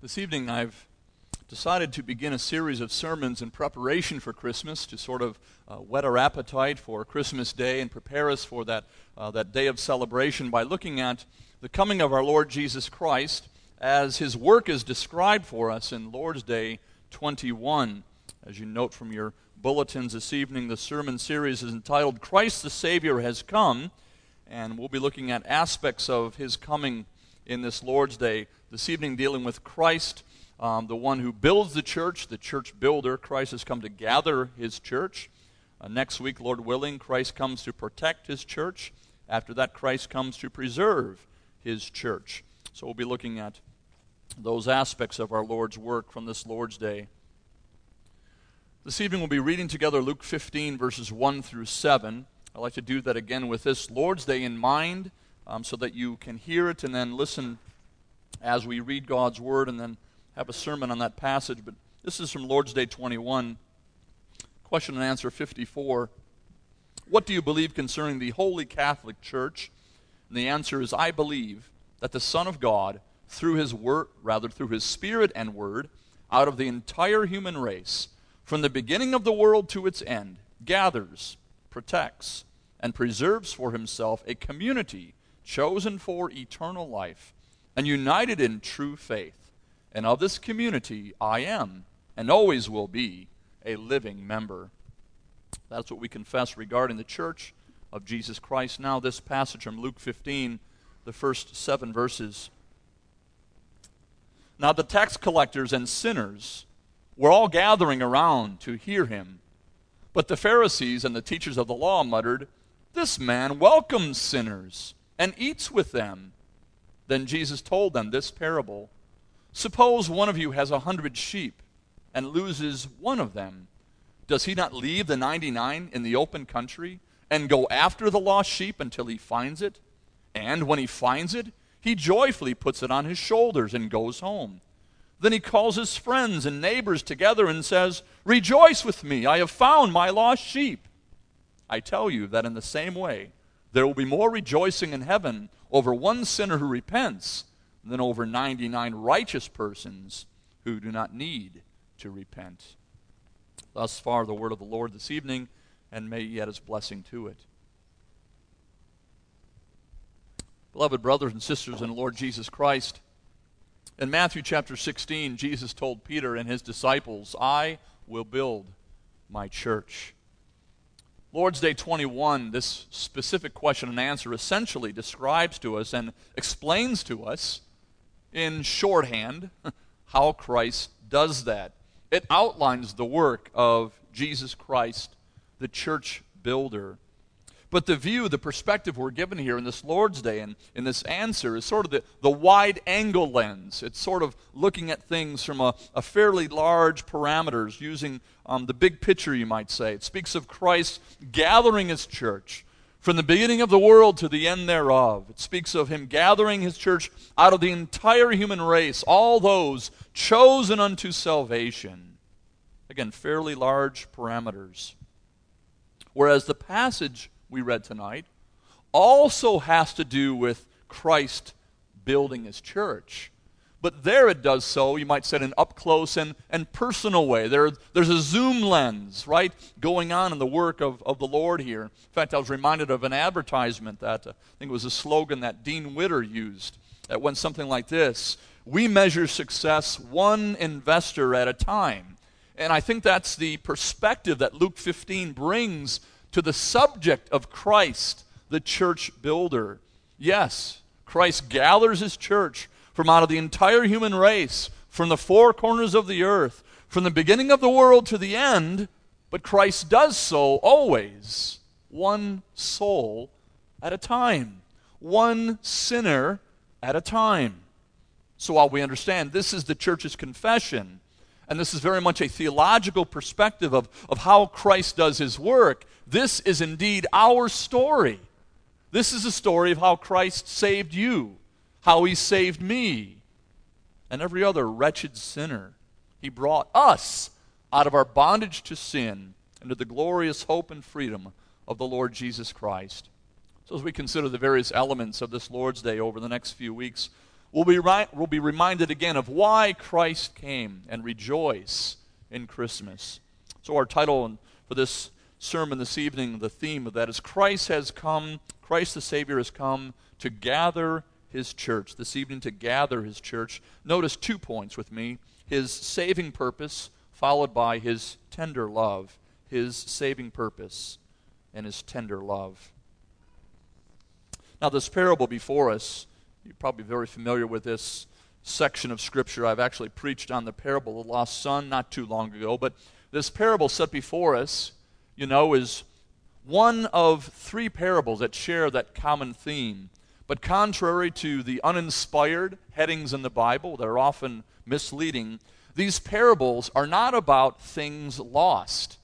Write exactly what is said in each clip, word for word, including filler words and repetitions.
This evening I've decided to begin a series of sermons in preparation for Christmas to sort of uh, whet our appetite for Christmas Day and prepare us for that, uh, that day of celebration by looking at the coming of our Lord Jesus Christ as His work is described for us in Lord's Day twenty-one. As you note from your bulletins this evening, the sermon series is entitled Christ the Savior Has Come, and we'll be looking at aspects of His coming in this Lord's Day. This evening dealing with Christ, um, the one who builds the church, the church builder. Christ has come to gather His church. Uh, next week, Lord willing, Christ comes to protect His church. After that, Christ comes to preserve His church. So we'll be looking at those aspects of our Lord's work from this Lord's Day. This evening we'll be reading together Luke fifteen, verses one through seven. I'd like to do that again with this Lord's Day in mind, um, so that you can hear it and then listen as we read God's Word and then have a sermon on that passage. But this is from Lord's Day twenty-one. Question and answer fifty-four. What do you believe concerning the Holy Catholic Church? And the answer is, I believe that the Son of God, through His word, rather through His Spirit and Word, out of the entire human race, from the beginning of the world to its end, gathers, protects, and preserves for Himself a community chosen for eternal life and united in true faith. And of this community I am, and always will be, a living member. That's what we confess regarding the Church of Jesus Christ. Now this passage from Luke fifteen, the first seven verses. Now the tax collectors and sinners were all gathering around to hear Him. But the Pharisees and the teachers of the law muttered, "This man welcomes sinners and eats with them." Then Jesus told them this parable. Suppose one of you has a hundred sheep and loses one of them. Does he not leave the ninety-nine in the open country and go after the lost sheep until he finds it? And when he finds it, he joyfully puts it on his shoulders and goes home. Then he calls his friends and neighbors together and says, "Rejoice with me, I have found my lost sheep." I tell you that in the same way, there will be more rejoicing in heaven over one sinner who repents than over ninety-nine righteous persons who do not need to repent. Thus far the word of the Lord this evening, and may He add His blessing to it. Beloved brothers and sisters in the Lord Jesus Christ, in Matthew chapter sixteen, Jesus told Peter and his disciples, "I will build my church." Lord's Day twenty-one, this specific question and answer essentially describes to us and explains to us in shorthand how Christ does that. It outlines the work of Jesus Christ, the church builder. But the view, the perspective we're given here in this Lord's Day and in this answer is sort of the, the wide-angle lens. It's sort of looking at things from a, a fairly large parameters, using um, the big picture, you might say. It speaks of Christ gathering His church from the beginning of the world to the end thereof. It speaks of Him gathering His church out of the entire human race, all those chosen unto salvation. Again, fairly large parameters. Whereas the passage we read tonight also has to do with Christ building His church. But there it does so, you might say, in an up-close and, and personal way. There, there's a zoom lens, right, going on in the work of, of the Lord here. In fact, I was reminded of an advertisement that, uh, I think it was a slogan that Dean Witter used, that went something like this: "We measure success one investor at a time." And I think that's the perspective that Luke fifteen brings to the subject of Christ, the church builder. Yes, Christ gathers His church from out of the entire human race, from the four corners of the earth, from the beginning of the world to the end, but Christ does so always one soul at a time, one sinner at a time. So while we understand this is the church's confession, and this is very much a theological perspective of, of how Christ does His work, this is indeed our story. This is a story of how Christ saved you, how He saved me, and every other wretched sinner. He brought us out of our bondage to sin into the glorious hope and freedom of the Lord Jesus Christ. So as we consider the various elements of this Lord's Day over the next few weeks, we'll be, ri- we'll be reminded again of why Christ came and rejoice in Christmas. So our title for this sermon this evening, the theme of that is Christ has come, Christ the Savior has come to gather his church. This evening to gather his church. Notice two points with me. His saving purpose followed by his tender love. His saving purpose and his tender love. Now this parable before us, you're probably very familiar with this section of Scripture. I've actually preached on the parable of the lost son not too long ago, but this parable set before us, you know, is one of three parables that share that common theme. But contrary to the uninspired headings in the Bible that are often misleading, these parables are not about things lost.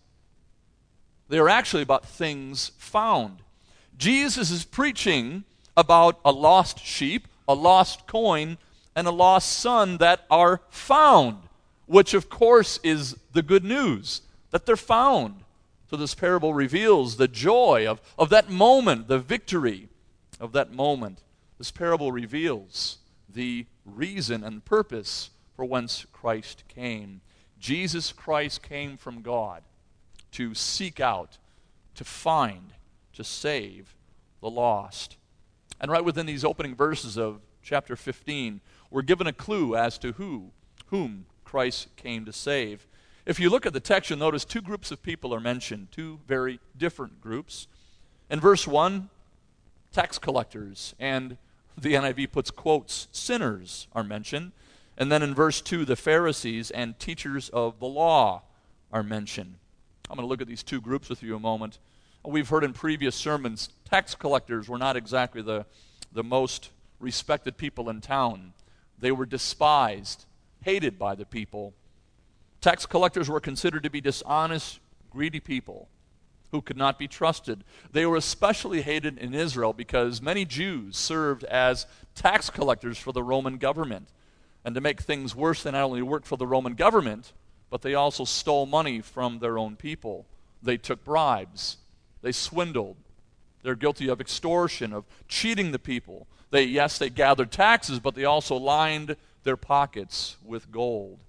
They are actually about things found. Jesus is preaching about a lost sheep, a lost coin, and a lost son that are found, which of course is the good news, that they're found. So this parable reveals the joy of, of that moment, the victory of that moment. This parable reveals the reason and purpose for whence Christ came. Jesus Christ came from God to seek out, to find, to save the lost. And right within these opening verses of chapter fifteen, we're given a clue as to who, whom Christ came to save. If you look at the text, you'll notice two groups of people are mentioned, two very different groups. In verse one, tax collectors, and the N I V puts quotes, sinners are mentioned. And then in verse two, the Pharisees and teachers of the law are mentioned. I'm going to look at these two groups with you a moment. We've heard in previous sermons, tax collectors were not exactly the, the most respected people in town. They were despised, hated by the people. Tax collectors were considered to be dishonest, greedy people who could not be trusted. They were especially hated in Israel because many Jews served as tax collectors for the Roman government. And to make things worse, they not only worked for the Roman government, but they also stole money from their own people. They took bribes. They swindled. They're guilty of extortion, of cheating the people. They, yes, they gathered taxes, but they also lined their pockets with gold.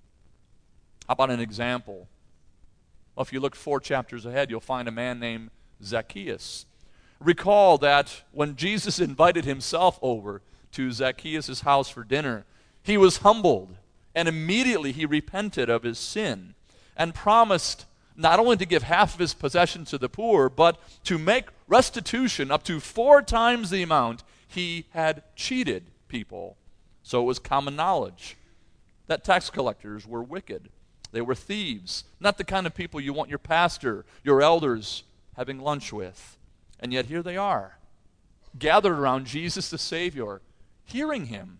How about an example? Well, if you look four chapters ahead, you'll find a man named Zacchaeus. Recall that when Jesus invited himself over to Zacchaeus' house for dinner, he was humbled, and immediately he repented of his sin and promised not only to give half of his possessions to the poor, but to make restitution up to four times the amount he had cheated people. So it was common knowledge that tax collectors were wicked. They were thieves, not the kind of people you want your pastor, your elders having lunch with. And yet here they are, gathered around Jesus the Savior, hearing him.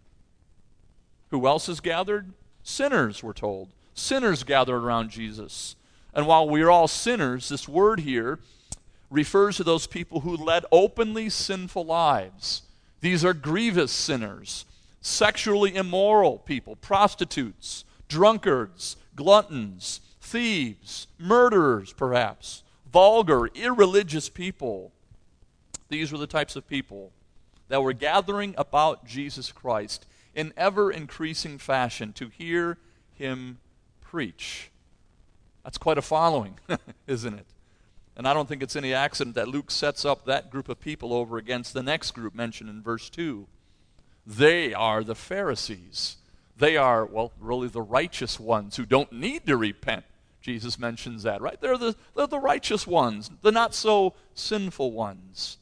Who else is gathered? Sinners, we're told. Sinners gathered around Jesus. And while we are all sinners, this word here refers to those people who led openly sinful lives. These are grievous sinners, sexually immoral people, prostitutes, drunkards, gluttons, thieves, murderers perhaps, vulgar, irreligious people. These were the types of people that were gathering about Jesus Christ in ever-increasing fashion to hear him preach. That's quite a following, isn't it? And I don't think it's any accident that Luke sets up that group of people over against the next group mentioned in verse two. They are the Pharisees. They are, well, really the righteous ones who don't need to repent. Jesus mentions that, right? They're the, they're the righteous ones, the not so sinful ones.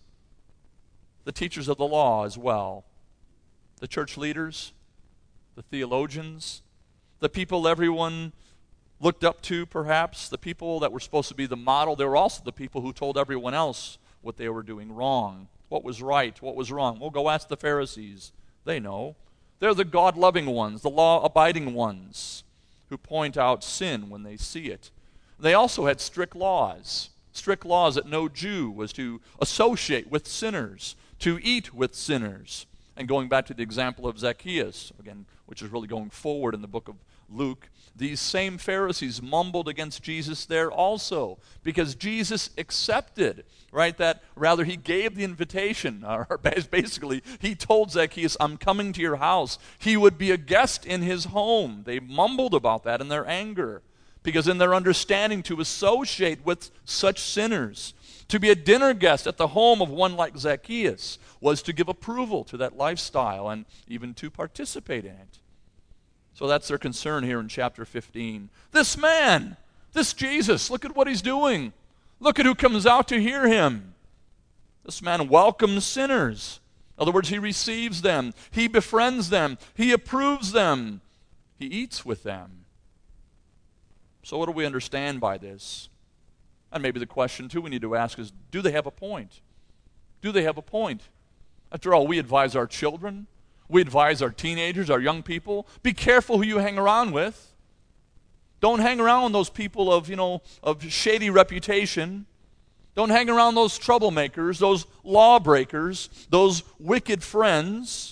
The teachers of the law as well. The church leaders, the theologians, the people everyone looked up to perhaps, the people that were supposed to be the model. They were also the people who told everyone else what they were doing wrong, what was right, what was wrong. Well, go ask the Pharisees. They know. They're the God-loving ones, the law-abiding ones who point out sin when they see it. They also had strict laws, strict laws that no Jew was to associate with sinners, to eat with sinners. And going back to the example of Zacchaeus, again, which is really going forward in the book of Luke, these same Pharisees mumbled against Jesus there also, because Jesus accepted, right, that rather he gave the invitation, or basically he told Zacchaeus, I'm coming to your house. He would be a guest in his home. They mumbled about that in their anger, because in their understanding to associate with such sinners, to be a dinner guest at the home of one like Zacchaeus, was to give approval to that lifestyle and even to participate in it. So that's their concern here in chapter fifteen. This man, this Jesus, look at what he's doing. Look at who comes out to hear him. This man welcomes sinners. In other words, he receives them. He befriends them. He approves them. He eats with them. So what do we understand by this? And maybe the question, too, we need to ask is, do they have a point? Do they have a point? After all, we advise our children. We advise our teenagers, our young people, be careful who you hang around with. Don't hang around with those people of, you know, of shady reputation. Don't hang around those troublemakers, those lawbreakers, those wicked friends.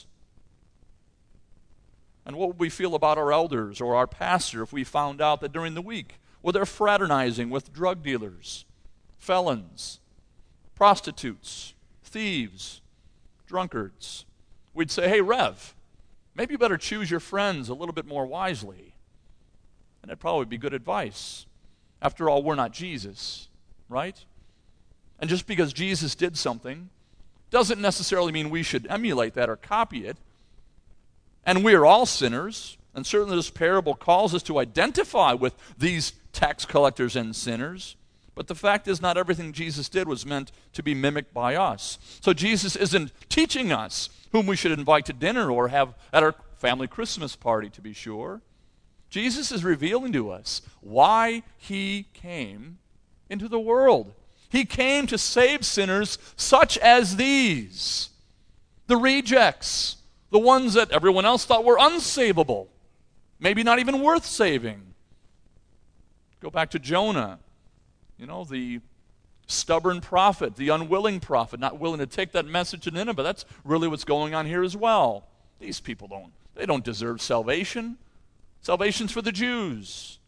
And what would we feel about our elders or our pastor if we found out that during the week, well, they're fraternizing with drug dealers, felons, prostitutes, thieves, drunkards? We'd say, hey, Rev, maybe you better choose your friends a little bit more wisely. And that'd probably be good advice. After all, we're not Jesus, right? And just because Jesus did something doesn't necessarily mean we should emulate that or copy it. And we are all sinners, and certainly this parable calls us to identify with these tax collectors and sinners. But the fact is, not everything Jesus did was meant to be mimicked by us. So Jesus isn't teaching us whom we should invite to dinner or have at our family Christmas party, to be sure. Jesus is revealing to us why he came into the world. He came to save sinners such as these, the rejects, the ones that everyone else thought were unsavable, maybe not even worth saving. Go back to Jonah. You know, the stubborn prophet, the unwilling prophet, not willing to take that message to Nineveh. That's really what's going on here as well. These people don't, they don't deserve salvation. Salvation's for the Jews.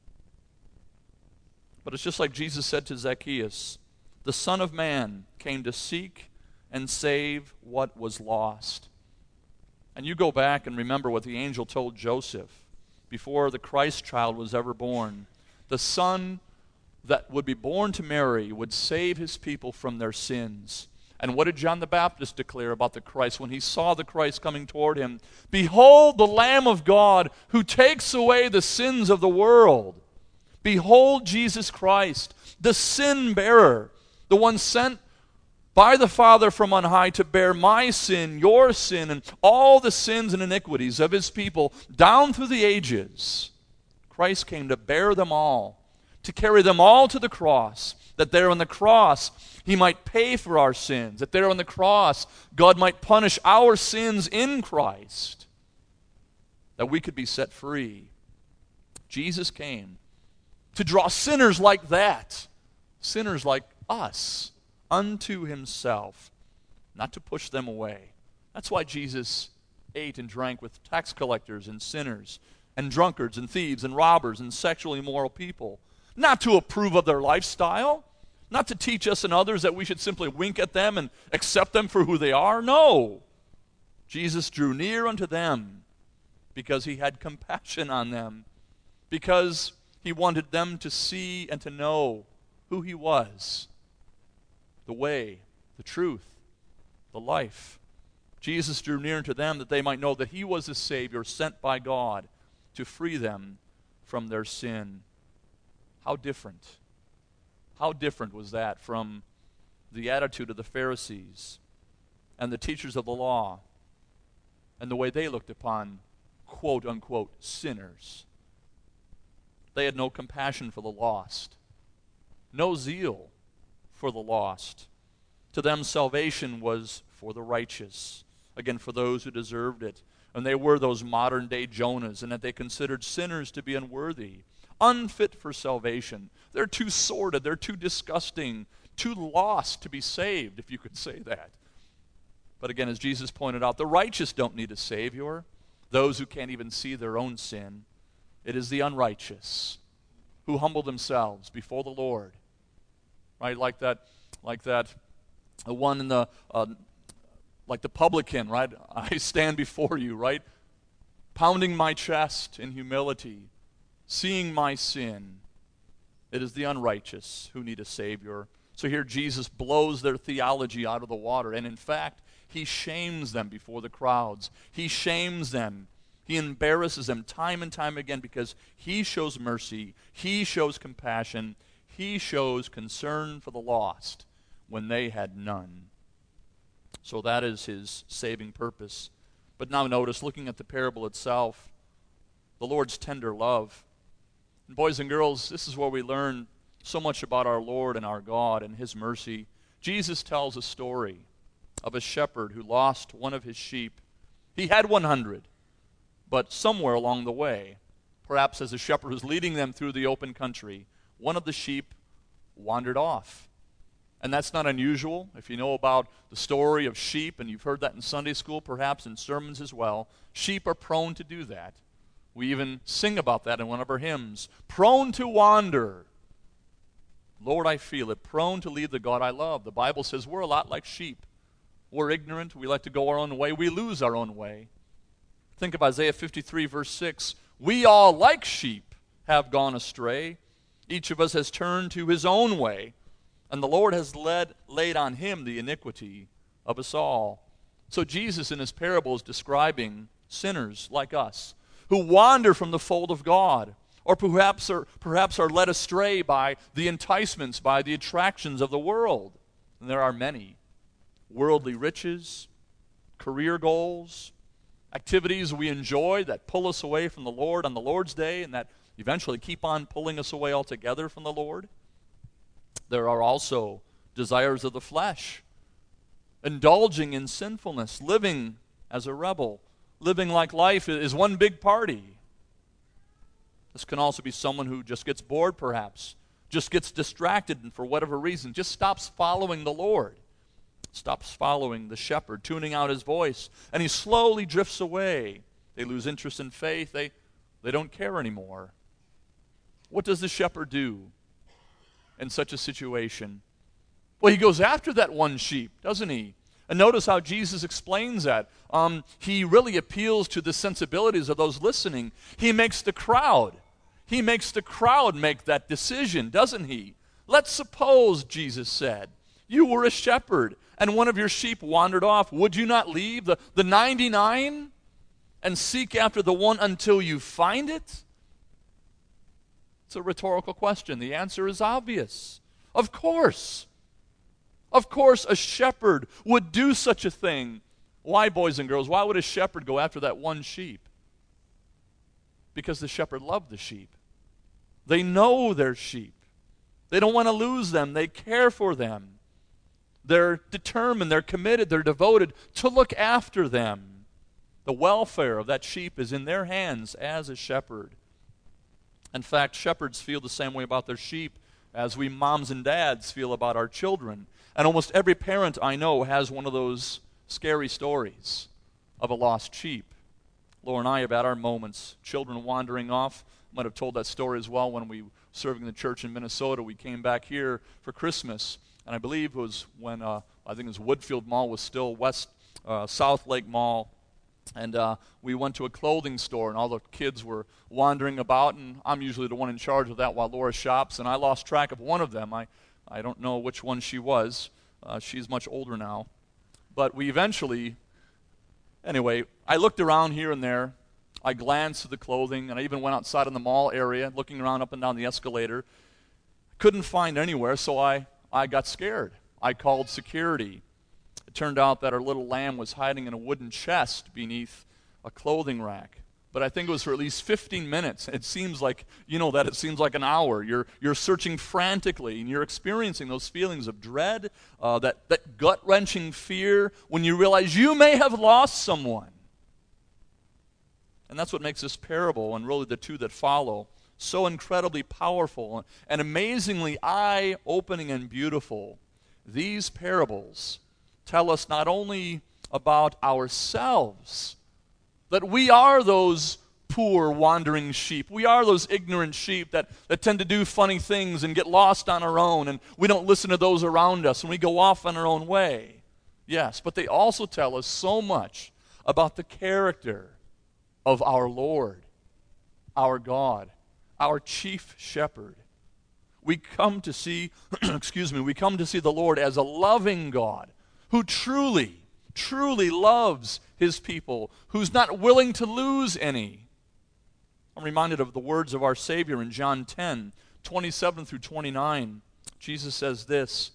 But it's just like Jesus said to Zacchaeus, the Son of Man came to seek and save what was lost. And you go back and remember what the angel told Joseph before the Christ child was ever born. The Son that would be born to Mary would save his people from their sins. And what did John the Baptist declare about the Christ when he saw the Christ coming toward him? Behold the Lamb of God who takes away the sins of the world. Behold Jesus Christ, the sin bearer, the one sent by the Father from on high to bear my sin, your sin, and all the sins and iniquities of his people down through the ages. Christ came to bear them all, to carry them all to the cross, that there on the cross he might pay for our sins, that there on the cross God might punish our sins in Christ, that we could be set free. Jesus came to draw sinners like that, sinners like us, unto himself, not to push them away. That's why Jesus ate and drank with tax collectors and sinners and drunkards and thieves and robbers and sexually immoral people. Not to approve of their lifestyle, not to teach us and others that we should simply wink at them and accept them for who they are. No. Jesus drew near unto them because he had compassion on them, because he wanted them to see and to know who he was, the way, the truth, the life. Jesus drew near unto them that they might know that he was the Savior sent by God to free them from their sin. How different. How different was that from the attitude of the Pharisees and the teachers of the law and the way they looked upon quote-unquote sinners. They had no compassion for the lost, no zeal for the lost. To them, salvation was for the righteous, again, for those who deserved it. And they were those modern-day Jonahs, and that they considered sinners to be unworthy, unfit for salvation. They're too sordid, they're too disgusting, too lost to be saved, if you could say that. But again, as Jesus pointed out, the righteous don't need a Savior. Those who can't even see their own sin. It is the unrighteous who humble themselves before the Lord. Right, like that, like that, the one in the, uh, like the publican, right? I stand before you, right? Pounding my chest in humility, seeing my sin. It is the unrighteous who need a Savior. So here Jesus blows their theology out of the water, and in fact, he shames them before the crowds. He shames them. He embarrasses them time and time again because he shows mercy, he shows compassion, he shows concern for the lost when they had none. So that is his saving purpose. But now notice, looking at the parable itself, the Lord's tender love. And boys and girls, this is where we learn so much about our Lord and our God and his mercy. Jesus tells a story of a shepherd who lost one of his sheep. He had one hundred, but somewhere along the way, perhaps as the shepherd was leading them through the open country, one of the sheep wandered off. And that's not unusual. If you know about the story of sheep, and you've heard that in Sunday school, perhaps in sermons as well, sheep are prone to do that. We even sing about that in one of our hymns. Prone to wander. Lord, I feel it. Prone to leave the God I love. The Bible says we're a lot like sheep. We're ignorant. We like to go our own way. We lose our own way. Think of Isaiah fifty-three, verse six. We all, like sheep, have gone astray. Each of us has turned to his own way, and the Lord has led, laid on him the iniquity of us all. So Jesus in his parable is describing sinners like us who wander from the fold of God, or perhaps are, perhaps are led astray by the enticements, by the attractions of the world. And there are many. Worldly riches, career goals, activities we enjoy that pull us away from the Lord on the Lord's day and that eventually keep on pulling us away altogether from the Lord. There are also desires of the flesh, indulging in sinfulness, living as a rebel, living like life is one big party. This can also be someone who just gets bored perhaps, just gets distracted and for whatever reason just stops following the Lord, stops following the shepherd, tuning out his voice, and he slowly drifts away. They lose interest in faith. They, they don't care anymore. What does the shepherd do in such a situation? Well, he goes after that one sheep, doesn't he? And notice how Jesus explains that. Um, he really appeals to the sensibilities of those listening. He makes the crowd. He makes the crowd make that decision, doesn't he? Let's suppose, Jesus said, you were a shepherd and one of your sheep wandered off. Would you not leave the, the ninety-nine and seek after the one until you find it? It's a rhetorical question. The answer is obvious. Of course. Of course a shepherd would do such a thing. Why, boys and girls? Why would a shepherd go after that one sheep? Because the shepherd loved the sheep. They know their sheep. They don't want to lose them. They care for them. They're determined, they're committed, they're devoted to look after them. The welfare of that sheep is in their hands as a shepherd. In fact, shepherds feel the same way about their sheep as we moms and dads feel about our children. And almost every parent I know has one of those scary stories of a lost sheep. Laura and I have had our moments, children wandering off. Might have told that story as well when we were serving the church in Minnesota. We came back here for Christmas, and I believe it was when, uh, I think it was Woodfield Mall was still West, uh, South Lake Mall. And uh, we went to a clothing store, and all the kids were wandering about, and I'm usually the one in charge of that while Laura shops, and I lost track of one of them. I, I don't know which one she was. Uh, she's much older now. But we eventually, anyway, I looked around here and there. I glanced at the clothing, and I even went outside in the mall area, looking around up and down the escalator. Couldn't find anywhere, so I, I got scared. I called security. It turned out that our little lamb was hiding in a wooden chest beneath a clothing rack. But I think it was for at least fifteen minutes. It seems like, you know, that it seems like an hour. You're you're searching frantically, and you're experiencing those feelings of dread, uh, that, that gut-wrenching fear when you realize you may have lost someone. And that's what makes this parable, and really the two that follow, so incredibly powerful and amazingly eye-opening and beautiful. These parables tell us not only about ourselves, that we are those poor wandering sheep. We are those ignorant sheep that, that tend to do funny things and get lost on our own, and we don't listen to those around us, and we go off on our own way. Yes, but they also tell us so much about the character of our Lord, our God, our chief shepherd. We come to see, excuse me, we come to see the Lord as a loving God who truly, truly loves his people, who's not willing to lose any. I'm reminded of the words of our Savior in John ten, twenty-seven through twenty-nine. Jesus says this,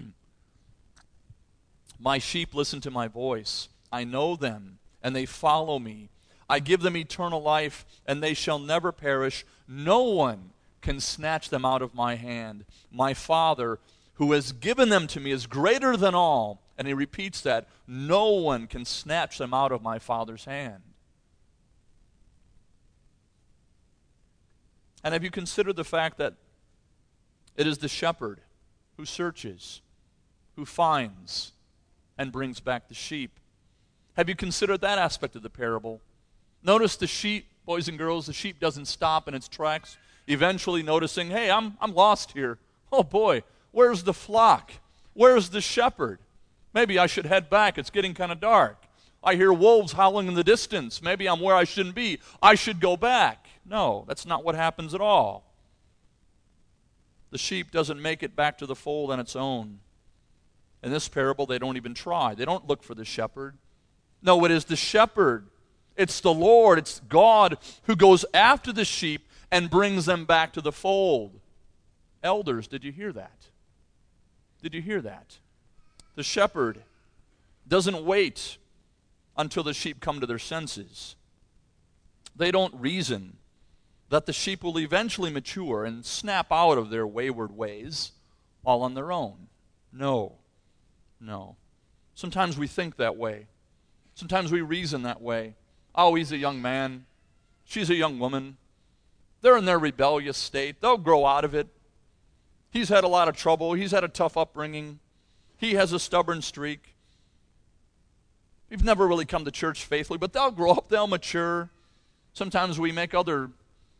"My sheep listen to my voice. I know them, and they follow me. I give them eternal life, and they shall never perish. No one can snatch them out of my hand. My Father, who has given them to me, is greater than all." And he repeats that, "No one can snatch them out of my Father's hand." And have you considered the fact that it is the shepherd who searches, who finds, and brings back the sheep? Have you considered that aspect of the parable? Notice the sheep, boys and girls, the sheep doesn't stop in its tracks, eventually noticing, hey, I'm, I'm lost here. Oh boy, where's the flock? Where's the shepherd? Maybe I should head back. It's getting kind of dark. I hear wolves howling in the distance. Maybe I'm where I shouldn't be. I should go back. No, that's not what happens at all. The sheep doesn't make it back to the fold on its own. In this parable, they don't even try. They don't look for the shepherd. No, it is the shepherd. It's the Lord. It's God who goes after the sheep and brings them back to the fold. Elders, did you hear that? Did you hear that? The shepherd doesn't wait until the sheep come to their senses. They don't reason that the sheep will eventually mature and snap out of their wayward ways all on their own. No, no. Sometimes we think that way. Sometimes we reason that way. Oh, he's a young man. She's a young woman. They're in their rebellious state. They'll grow out of it. He's had a lot of trouble. He's had a tough upbringing. He has a stubborn streak. We've never really come to church faithfully, but they'll grow up, they'll mature. Sometimes we make other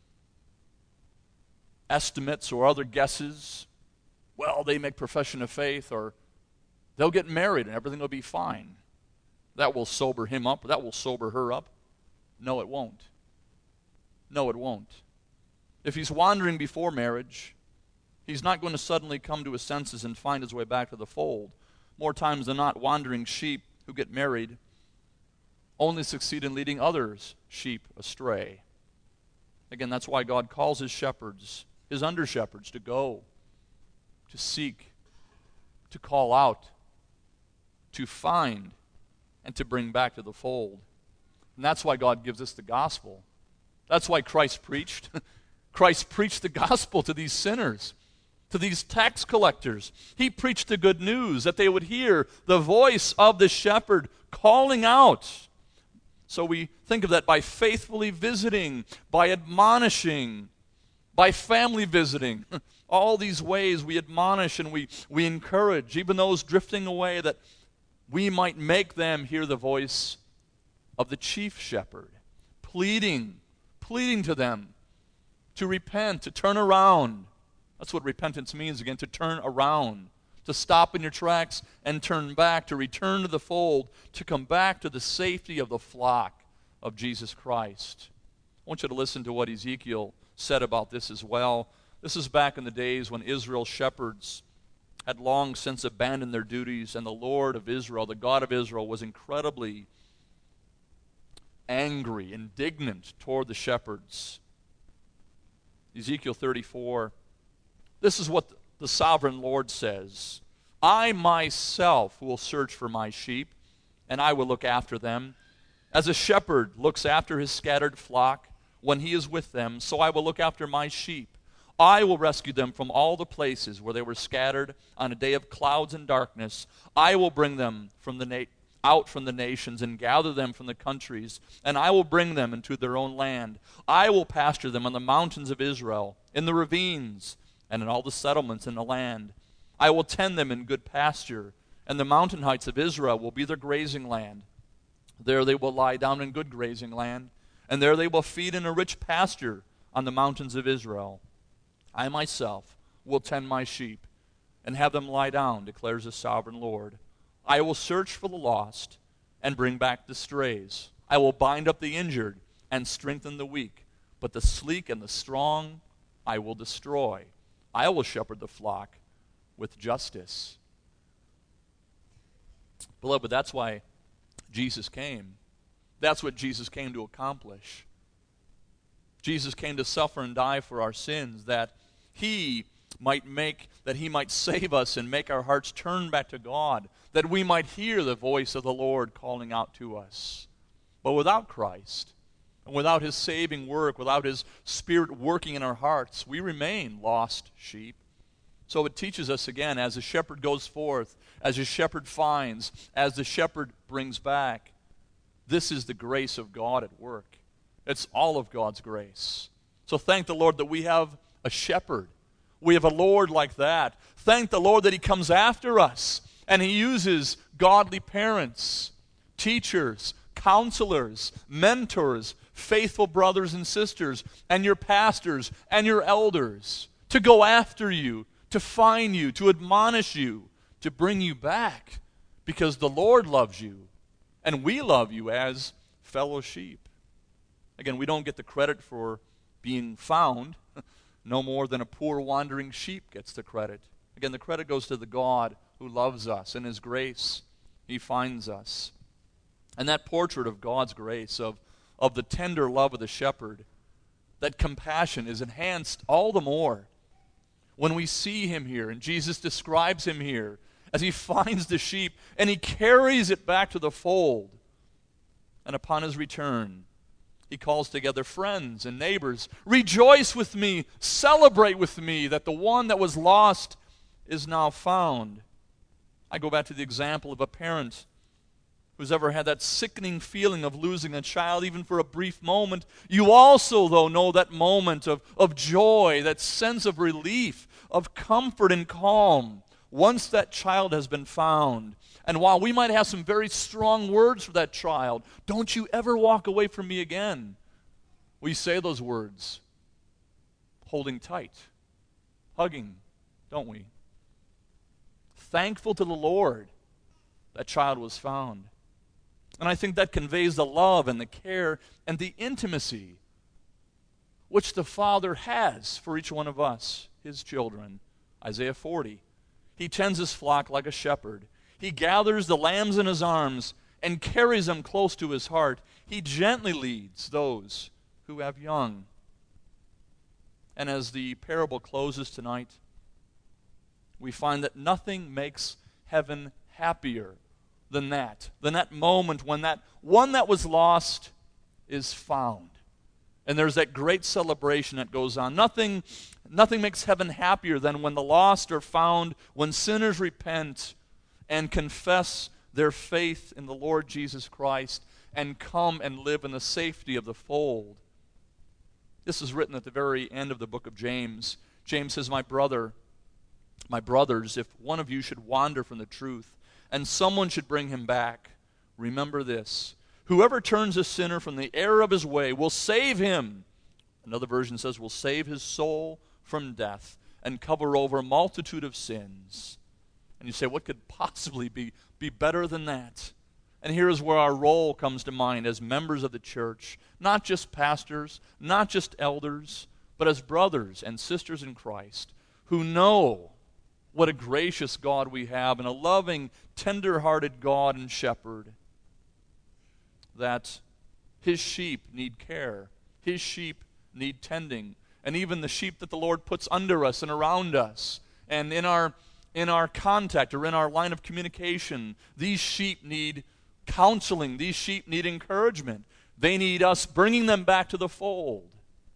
estimates or other guesses. Well, they make profession of faith, or they'll get married and everything will be fine. That will sober him up. That will sober her up. No, it won't. No, it won't. If he's wandering before marriage, he's not going to suddenly come to his senses and find his way back to the fold. More times than not, wandering sheep who get married only succeed in leading others' sheep astray. Again, that's why God calls his shepherds, his under-shepherds, to go, to seek, to call out, to find, and to bring back to the fold. And that's why God gives us the gospel. That's why Christ preached. Christ preached the gospel to these sinners, to these tax collectors. He preached the good news that they would hear the voice of the shepherd calling out. So we think of that by faithfully visiting, by admonishing, by family visiting. All these ways we admonish and we, we encourage, even those drifting away, that we might make them hear the voice of the chief shepherd, pleading, pleading to them to repent, to turn around. That's what repentance means again, to turn around, to stop in your tracks and turn back, to return to the fold, to come back to the safety of the flock of Jesus Christ. I want you to listen to what Ezekiel said about this as well. This is back in the days when Israel's shepherds had long since abandoned their duties, and the Lord of Israel, the God of Israel, was incredibly angry, indignant toward the shepherds. Ezekiel thirty-four, this is what the sovereign Lord says. I myself will search for my sheep, and I will look after them. As a shepherd looks after his scattered flock when he is with them, so I will look after my sheep. I will rescue them from all the places where they were scattered on a day of clouds and darkness. I will bring them from the na- out from the nations and gather them from the countries, and I will bring them into their own land. I will pasture them on the mountains of Israel, in the ravines, and in all the settlements in the land. I will tend them in good pasture, and the mountain heights of Israel will be their grazing land. There they will lie down in good grazing land, and there they will feed in a rich pasture on the mountains of Israel. I myself will tend my sheep and have them lie down, declares the sovereign Lord. I will search for the lost and bring back the strays. I will bind up the injured and strengthen the weak, but the sleek and the strong I will destroy. I will shepherd the flock with justice. Beloved, that's why Jesus came. That's what Jesus came to accomplish. Jesus came to suffer and die for our sins, that he might make, that he might save us and make our hearts turn back to God, that we might hear the voice of the Lord calling out to us. But without Christ, and without his saving work, without his Spirit working in our hearts, we remain lost sheep. So it teaches us again, as the shepherd goes forth, as the shepherd finds, as the shepherd brings back, this is the grace of God at work. It's all of God's grace. So thank the Lord that we have a shepherd. We have a Lord like that. Thank the Lord that he comes after us, and he uses godly parents, teachers, counselors, mentors, faithful brothers and sisters, and your pastors and your elders to go after you, to find you, to admonish you, to bring you back, because the Lord loves you, and we love you as fellow sheep. Again, we don't get the credit for being found, no more than a poor wandering sheep gets the credit. Again, the credit goes to the God who loves us. In his grace, he finds us. And that portrait of God's grace, of, of the tender love of the shepherd, that compassion is enhanced all the more when we see him here, and Jesus describes him here, as he finds the sheep, and he carries it back to the fold. And upon his return, he calls together friends and neighbors. Rejoice with me, celebrate with me, that the one that was lost is now found. I go back to the example of a parent who's ever had that sickening feeling of losing a child, even for a brief moment. You also, though, know that moment of, of joy, that sense of relief, of comfort and calm, once that child has been found. And while we might have some very strong words for that child, don't you ever walk away from me again, we say those words, holding tight, hugging, don't we? Thankful to the Lord that child was found. And I think that conveys the love and the care and the intimacy which the Father has for each one of us, his children. Isaiah forty. He tends his flock like a shepherd. He gathers the lambs in his arms and carries them close to his heart. He gently leads those who have young. And as the parable closes tonight, we find that nothing makes heaven happier than that, than that moment when that one that was lost is found. And there's that great celebration that goes on. Nothing, nothing makes heaven happier than when the lost are found, when sinners repent and confess their faith in the Lord Jesus Christ and come and live in the safety of the fold. This is written at the very end of the book of James. James says, My brother, my brothers, if one of you should wander from the truth, and someone should bring him back, remember this: whoever turns a sinner from the error of his way will save him. Another version says, will save his soul from death and cover over a multitude of sins. And you say, what could possibly be, be better than that? And here is where our role comes to mind as members of the church, not just pastors, not just elders, but as brothers and sisters in Christ who know what a gracious God we have, and a loving, tender-hearted God and shepherd, that his sheep need care, his sheep need tending, and even the sheep that the Lord puts under us and around us, and in our in our contact or in our line of communication, these sheep need counseling, these sheep need encouragement. They need us bringing them back to the fold.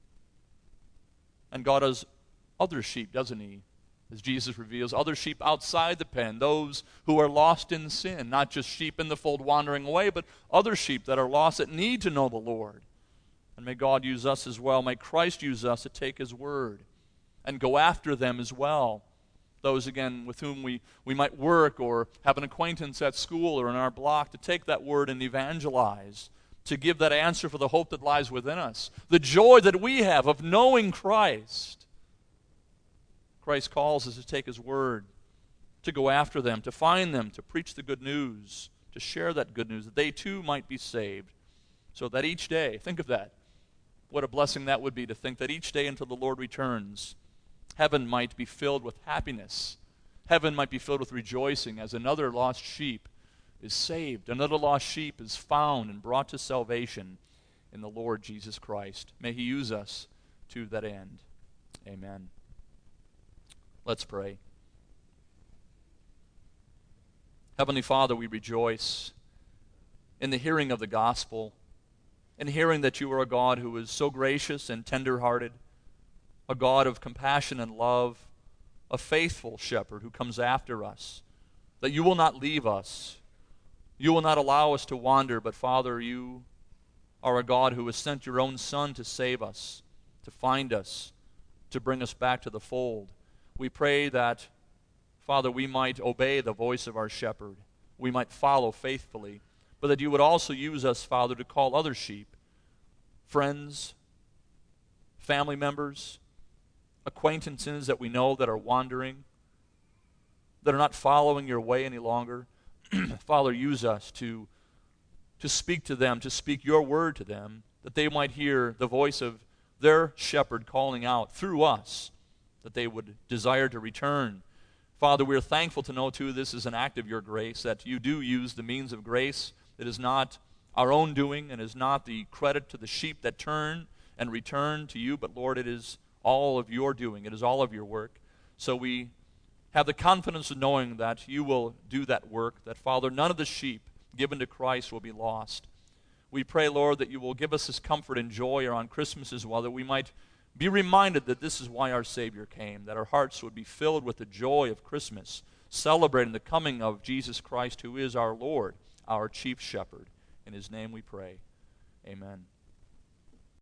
And God has other sheep, doesn't he? As Jesus reveals, other sheep outside the pen, those who are lost in sin, not just sheep in the fold wandering away, but other sheep that are lost that need to know the Lord. And may God use us as well. May Christ use us to take his word and go after them as well. Those, again, with whom we, we might work or have an acquaintance at school or in our block, to take that word and evangelize. to give that answer for the hope that lies within us. The joy that we have of knowing Christ. Christ calls us to take his word, to go after them, to find them, to preach the good news, to share that good news, that they too might be saved. So that each day, think of that, what a blessing that would be to think that each day until the Lord returns, heaven might be filled with happiness. Heaven might be filled with rejoicing as another lost sheep is saved. Another lost sheep is found and brought to salvation in the Lord Jesus Christ. May he use us to that end. Amen. Let's pray. Heavenly Father, we rejoice in the hearing of the gospel, in hearing that you are a God who is so gracious and tender-hearted, a God of compassion and love, a faithful shepherd who comes after us, that you will not leave us. You will not allow us to wander, but Father, you are a God who has sent your own Son to save us, to find us, to bring us back to the fold. We pray that, Father, we might obey the voice of our shepherd. We might follow faithfully, but that you would also use us, Father, to call other sheep, friends, family members, acquaintances that we know that are wandering, that are not following your way any longer. Father, use us to, to speak to them, to speak your word to them, that they might hear the voice of their shepherd calling out through us, that they would desire to return. Father, we are thankful to know, too, this is an act of your grace, that you do use the means of grace. It is not our own doing and is not the credit to the sheep that turn and return to you, but Lord, it is all of your doing. It is all of your work. So we have the confidence of knowing that you will do that work, that, Father, none of the sheep given to Christ will be lost. We pray, Lord, that you will give us this comfort and joy around Christmas as well, that we might be reminded that this is why our Savior came, that our hearts would be filled with the joy of Christmas, celebrating the coming of Jesus Christ, who is our Lord, our chief shepherd. In his name we pray. Amen.